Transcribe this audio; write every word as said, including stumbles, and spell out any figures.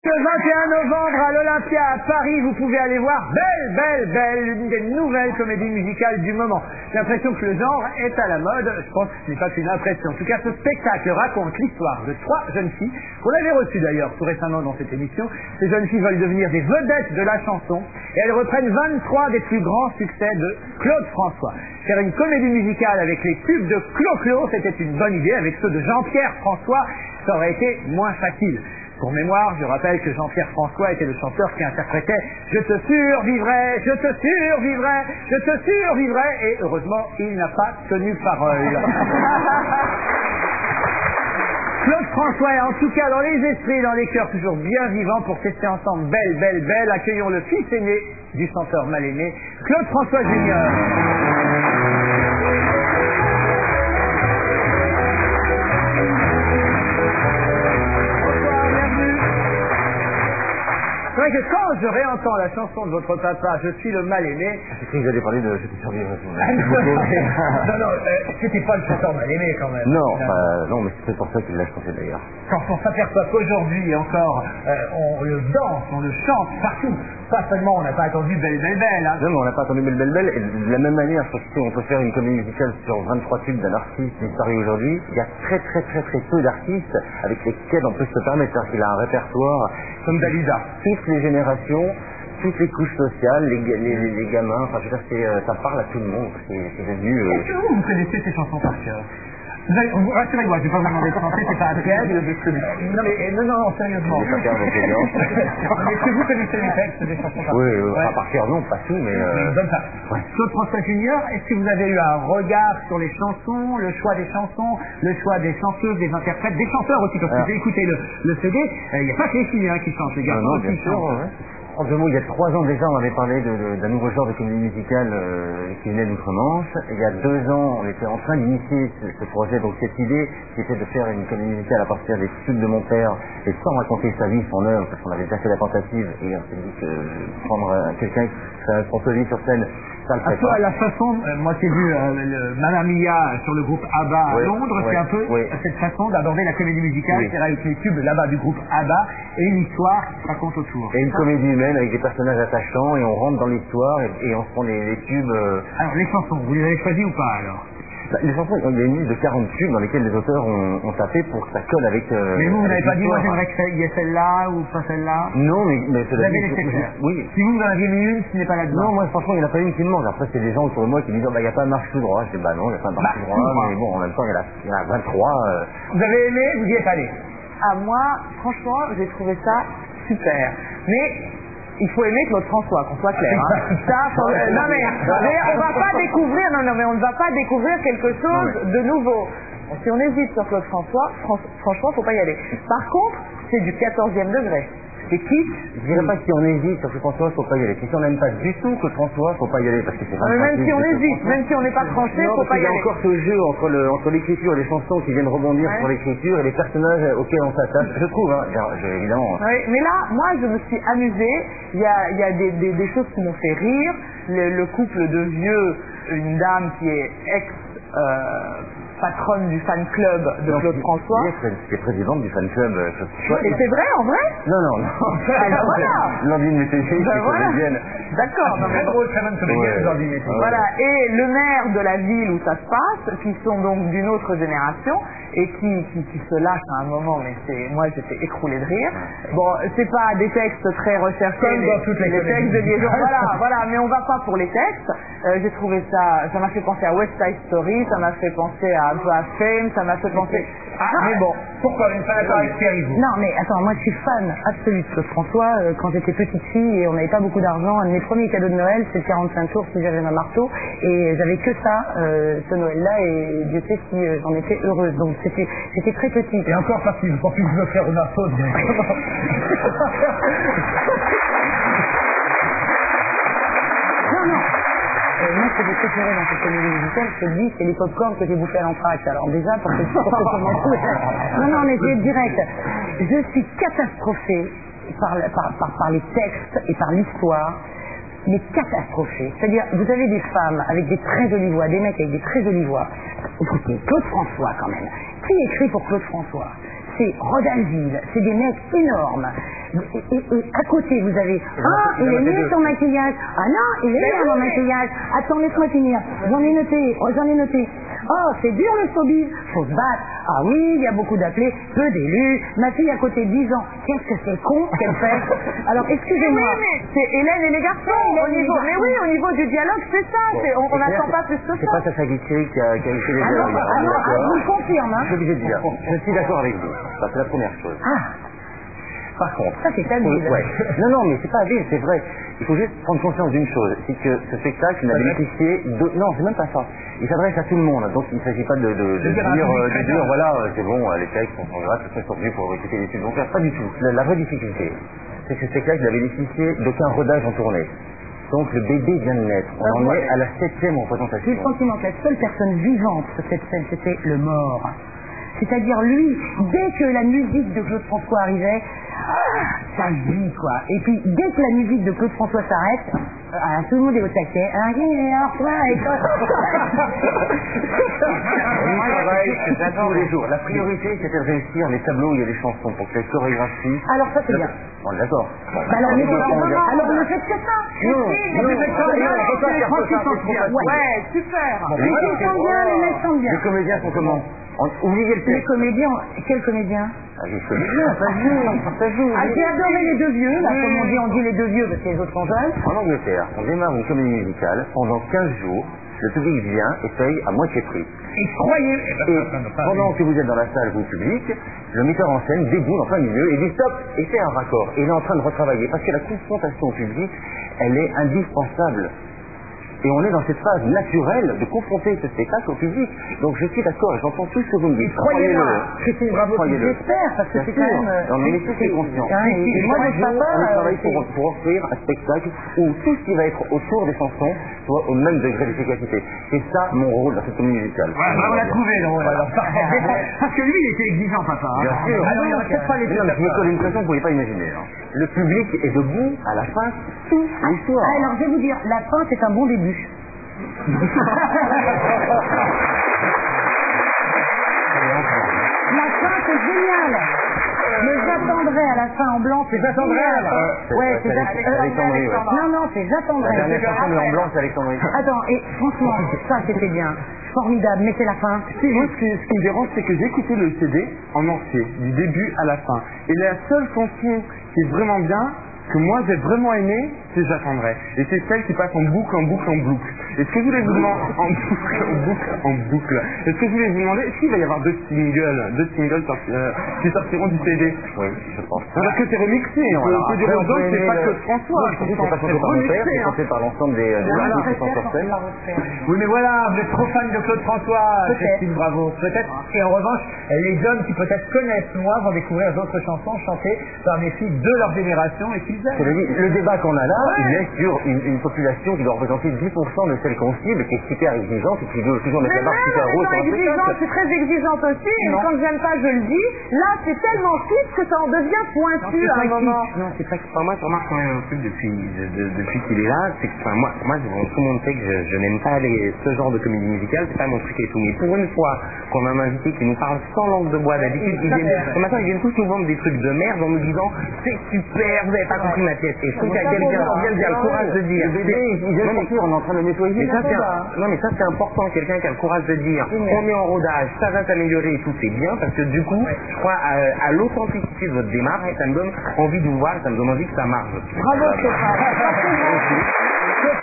Le vingt et un novembre à l'Olympia à Paris, vous pouvez aller voir Belle, Belle, Belle, une des nouvelles comédies musicales du moment. J'ai l'impression que le genre est à la mode. Je pense que ce n'est pas qu'une impression. En tout cas, ce spectacle raconte l'histoire de trois jeunes filles. On l'avait reçu d'ailleurs tout récemment dans cette émission. Ces jeunes filles veulent devenir des vedettes de la chanson et elles reprennent vingt-trois des plus grands succès de Claude François. Faire une comédie musicale avec les tubes de Clo-Clo, c'était une bonne idée. Avec ceux de Jean-Pierre François, ça aurait été moins facile. Pour mémoire, je rappelle que Jean-Pierre François était le chanteur qui interprétait « Je te survivrai, je te survivrai, je te survivrai » et heureusement, il n'a pas tenu parole. Claude François est en tout cas dans les esprits, dans les cœurs toujours bien vivants pour tester ensemble Belle, Belle, Belle. Accueillons le fils aîné du chanteur mal aimé, Claude François Junior. C'est vrai que quand je réentends la chanson de votre papa, Je suis le mal-aimé... J'ai cru que vous alliez parler de Je te survivrai. Non, non, euh, c'était pas le chanteur mal-aimé quand même. Non, euh, non, mais c'est pour ça qu'il l'a chanté d'ailleurs. Quand on s'aperçoit qu'aujourd'hui encore, euh, on le danse, on le chante partout. Pas seulement, on n'a pas attendu Belle, Belle, Belle. Hein. Non, mais on n'a pas attendu Belle, Belle, Belle. Et de la même manière, parce qu'on peut faire une comédie musicale sur vingt-trois tubes d'un artiste disparu aujourd'hui. Il y a très, très, très, très peu d'artistes avec lesquels on peut se permettre. C'est-à-dire qu'il a un répertoire... Comme Dalida. Toutes les générations, toutes les couches sociales, les, les, les, les gamins, enfin je veux dire, c'est, euh, ça parle à tout le monde, c'est, c'est devenu... Euh... Est-ce que vous, vous connaissez ces chansons par cœur? Vous avez, vous, rassurez-moi, je ne vais pas vous demander de chanter, c'est pas un piège. Non, mais non, non, non, sérieusement. Je vais pas faire vos plaignants. Est-ce que vous connaissez les textes des chansons par cœur? Oui, oui, ouais. Pas par cœur, non, pas tout, mais... Euh... Bonne part. Ouais. Claude François Junior, est-ce que vous avez eu un regard sur les chansons, le choix des chansons, le choix des chanteuses, des interprètes, des chanteurs aussi, parce que Alors... j'ai écouté le, le C D, il n'y a pas que les filles hein, qui chantent, les garçons non, non, aussi bien sûr, chantent. Ouais. En deux mots, il y a trois ans déjà, on avait parlé de, de, d'un nouveau genre de comédie musicale euh, qui venait d'outre-Manche. Il y a deux ans, on était en train d'initier ce, ce projet, donc cette idée qui était de faire une comédie musicale à partir des tubes de mon père et sans raconter sa vie, son œuvre, parce qu'on avait déjà fait la tentative et on s'est dit que prendre euh, quelqu'un qui serait un sponsorisé sur scène, ça le fait pas. pas. La façon, euh, moi j'ai vu euh, le Mamma Mia sur le groupe ABBA à oui, Londres, oui, c'est un peu oui. cette façon d'aborder la comédie musicale, oui. c'est avec les tubes là-bas du groupe ABBA et une histoire qui se raconte autour. Et une comédie humaine avec des personnages attachants et on rentre dans l'histoire et, et on se prend les, les tubes... Euh... Alors les chansons, vous les avez choisies ou pas alors? Bah, les chansons, il y a une liste de quarante tubes dans lesquels les auteurs ont, ont tapé pour que ça colle avec... Euh, mais vous, vous avec n'avez pas dit, moi l'histoire. j'aimerais qu'il y ait celle-là ou pas celle-là? Non, mais... mais vous avez laissé faire. Oui. Si vous, vous en aviez mis une, ce n'est pas là-dedans. Non, moi franchement, il n'y en a pas une qui me manque. Après, c'est des gens autour de moi qui me disent, bah, il n'y a pas marche tout droit. Je dis, bah non, il n'y a pas marche bah, tout droit. droit. Mais bon, en même temps, il y en a, il y en a vingt-trois. Euh... Vous avez aimé, vous y êtes allé? Ah, moi, franchement, j'ai trouvé ça super. Mais... il faut aimer Claude François, qu'on soit clair. Hein. Ça, faut, euh, non mais, mais on va pas découvrir, non non mais on ne va pas découvrir quelque chose non, de nouveau. Si on hésite sur Claude François, fran franchement, faut pas y aller. Par contre, c'est du quatorzième degré. C'est qui? Je dirais pas que si on hésite sur Claude François, faut pas y aller. Si on n'aime pas du tout Claude François, faut pas y aller parce que c'est mais même si on hésite, même si on n'est pas tranché, non, faut pas y, y aller. Il y aller. a encore ce jeu entre le, entre l'écriture et les chansons qui viennent rebondir ouais. sur l'écriture et les personnages auxquels on s'attache. Je trouve, hein, je, évidemment. Oui, mais là, moi, je me suis amusée. Il y a, il y a des, des, des choses qui m'ont fait rire. Le, le couple de vieux, une dame qui est ex. Euh, patronne du fan club de non, Claude François. Oui, c'est présidente du fan club. Euh, et c'est vrai, en vrai? Non, non, non. Ah, ben voilà. Landine Métayer, ben c'est voilà. comédienne. D'accord. Ah, très drôle, très bonne comédienne, Landine Métayer. Voilà. Et le maire de la ville où ça se passe, qui sont donc d'une autre génération, et qui, qui, qui se lâchent à un moment, mais c'est, moi j'étais écroulée de rire. Bon, c'est pas des textes très recherchés, comme les, dans toutes les, les textes de liaison. Voilà, voilà, mais on va pas pour les textes. Euh, j'ai trouvé ça, ça m'a fait penser à West Side Story, ça m'a fait penser à Joa Fame, ça m'a fait penser... Ah, mais bon, pourquoi une fan avec Pierre Yvon? Non, mais attends, moi je suis fan absolue de Claude François. Euh, quand j'étais petite fille et on n'avait pas beaucoup d'argent, un de mes premiers cadeaux de Noël, c'est le quarante-cinq tours si j'avais ma marteau. Et j'avais que ça, euh, ce Noël-là, et Dieu sait si euh, j'en étais heureuse. Donc c'était j'étais très petite. Et encore parce qu'ils ont pu vous offrir une marteau directement. Non, non. Euh, moi, ce que j'ai préféré dans cette comédie musicale, je te le dis, c'est les pop-corn que j'ai bouffé à l'entracte. Alors déjà, pour que, pour que je m'en fous. Non, non, mais je vais être direct. Je suis catastrophée par, par, par, par les textes et par l'histoire, mais catastrophée. C'est-à-dire, vous avez des femmes avec des très jolies voix, des mecs avec des très jolies voix. Écoutez, Claude François quand même. Qui écrit pour Claude François? c'est Rodalville, c'est des mecs énormes. Et, et- et à côté, vous avez, ah, il est mis son maquillage, ah non, il est mis mon maquillage, attends, laisse-moi finir, j'en ai noté, oh, j'en ai noté. Oh, c'est dur le showbiz, faut se battre. Ah oui, il y a beaucoup d'appelés, peu d'élus. Ma fille à côté de dix ans, qu'est-ce que c'est con qu'elle fait. Alors, excusez-moi. Mais oui, mais c'est Hélène et les garçons. Au niveau, mais oui, au niveau du dialogue, c'est ça. c'est- on on n'attend pas plus que C'est ça. pas Sacha Guitry qui a, qui a écrit les Ah non, dialogues. ah non, ah, je vous le confirme, hein. Je suis obligé de dire, je suis d'accord avec vous. Ça, c'est la première chose. Ah, Par contre, ça c'est habile. ouais. Non, non, mais c'est pas habile, c'est vrai. Il faut juste prendre conscience d'une chose, c'est que ce spectacle n'a bénéficié de... Non, c'est même pas ça. Il s'adresse à tout le monde, donc il ne s'agit pas de, de, de, de dire, euh, de dire, voilà, euh, c'est bon, euh, les textes sont grave, c'est sont venus pour recruter les subventions. Pas du tout. La, la vraie difficulté, c'est que ce spectacle n'a bénéficié d'aucun rodage en tournée. Donc le bébé vient de naître. On en est à la septième représentation. J'ai le sentiment que la seule personne vivante sur cette scène, c'était le mort. C'est-à-dire lui, dès que la musique de Claude François arrivait, ah, ça vit quoi. Et puis dès que la musique de Claude François s'arrête, ah, tout le monde est au taquet. Ah, alors toi, et toi. On y travaille tous les jours. La priorité, c'était de réussir les tableaux où il y a des chansons pour que les chorégraphies... Alors ça c'est bien. Bon, d'accord. Bah, alors, mais alors ne faites que ça. Non, non, non, faites ça, non, bien, on peut pas c'est faire ça, franchement c'est trop bien. facile. Ouais, super. Les filles chantent bien, les mecs chantent bien. Les comédiens sont comment? On- Oubliez le Les texte. comédiens, quels comédiens? Ah, les comédiens, ça joue, ça joue. Ah, j'ai adoré les deux vieux, là, comme on dit, on dit les deux vieux parce que les autres sont jeunes. En Angleterre, on démarre une comédie musicale, pendant quinze jours, le public vient et paye à moitié prix. Et croyez... Et pendant que vous êtes dans la salle, vous public, le metteur en scène déboule en plein milieu et dit stop, et fait un raccord. Et il est en train de retravailler, parce que la confrontation au public, elle est indispensable. Et on est dans cette phase naturelle de confronter ce spectacle au public. Donc je suis d'accord, j'entends tout ce que vous me dites. Croyez-moi, Christine Bravo, Croyez-le. j'espère, parce que Bien c'est sûr. quand même... euh, Non, mais les tous est conscient. Hein, et, et moi, de papa, on euh, travaille c'est- pour, pour offrir un spectacle où tout ce qui va être autour des chansons soit au même degré d'efficacité. C'est ça mon rôle dans cette comédie musicale. Voilà, bah, on l'a trouvé, le rôle, alors. Parce que lui, il était exigeant, papa. hein. Bien sûr. Ah non, il n'y aurait peut-être pas les Non, mais je me colle une pression que vous ne pouvez pas imaginer. hein. Le public est debout à la fin toute l'histoire. Ah, alors je vais vous dire, la fin c'est un bon début. La fin c'est génial. Mais j'attendrai à la fin en blanc, c'est J'attendrai à la génial. fin. C'est- Ouais, c'est c'est Alex- j'attendrai. Alexandrie, ouais. Non, non, c'est La j'attendrai. dernière chanson mais en blanc, c'est Alexandrie. Attends, et franchement, ça c'était bien. Formidable, mais c'est la fin. Si, moi, ce qui, ce qui me dérange, c'est que j'ai écouté le C D en entier, du début à la fin. Et la seule chanson qui est vraiment bien, que moi j'ai vraiment aimé, c'est J'attendrai. Et c'est celle qui passe en boucle, en boucle, en boucle. Est-ce que je voulais vous demander, en boucle, en boucle, en boucle. Est-ce que je voulais vous demander, est-ce qu'il va y avoir deux singles, deux singles sorti- euh, qui sortiront du C D? Oui, je pense. Parce que c'est remixé, Non, faut alors, faut dire après, aux on gens peut que c'est aimer pas le- que François. Oui, c'est pas chanté par mon père, c'est hein. chanté par l'ensemble des, des Alors, artistes qui sont peut-être sur qu'on peut scène. la refaire. Oui, mais voilà, vous êtes trop fan de Claude François, Peut-être. Christine Bravo. Peut-être. Et en revanche, les hommes qui peut-être connaissent moi vont découvrir d'autres chansons chantées par mes filles de leur génération et qu'ils Cela aiment. dit, le débat qu'on a là, Ouais. il est sur une, une population qui doit représenter dix pour cent de celle qu'on cible, qui est super exigeante et qui veut toujours mettre Mais la barre même super en haute étant sur un exigeante, je spectacle. suis très exigeante aussi, et Non. quand j'aime pas, je le dis. Là, c'est tellement fixe que ça en devient pointu à un moment. Non, c'est pas que enfin, moi je remarque quand même un truc depuis de- de- depuis qu'il est là, c'est que enfin, moi, moi je- bon, tout le monde sait que je, je n'aime pas les, ce genre de comédie musicale, c'est pas mon truc et tout. Mais pour une fois qu'on a un invité qui nous parle sans langue de bois, d'habitude ils viennent, ce matin ils viennent tous nous vendre des trucs de merde en nous disant c'est super, vous avez pas compris ma pièce. Et je trouve qu'il y a quelqu'un quelqu'un qui a le courage de dire. Le bébé, il vient de Non, mais- sortir, on est en train de le nettoyer. mais ça, c'est là-bas. un- non mais ça c'est important, quelqu'un qui a le courage de dire on est en rodage, ça va s'améliorer et tout c'est bien parce que du coup je crois à, à l'authenticité de votre démarche et ça me donne envie de vous voir et ça me donne envie que ça marche. Bravo Stéphane.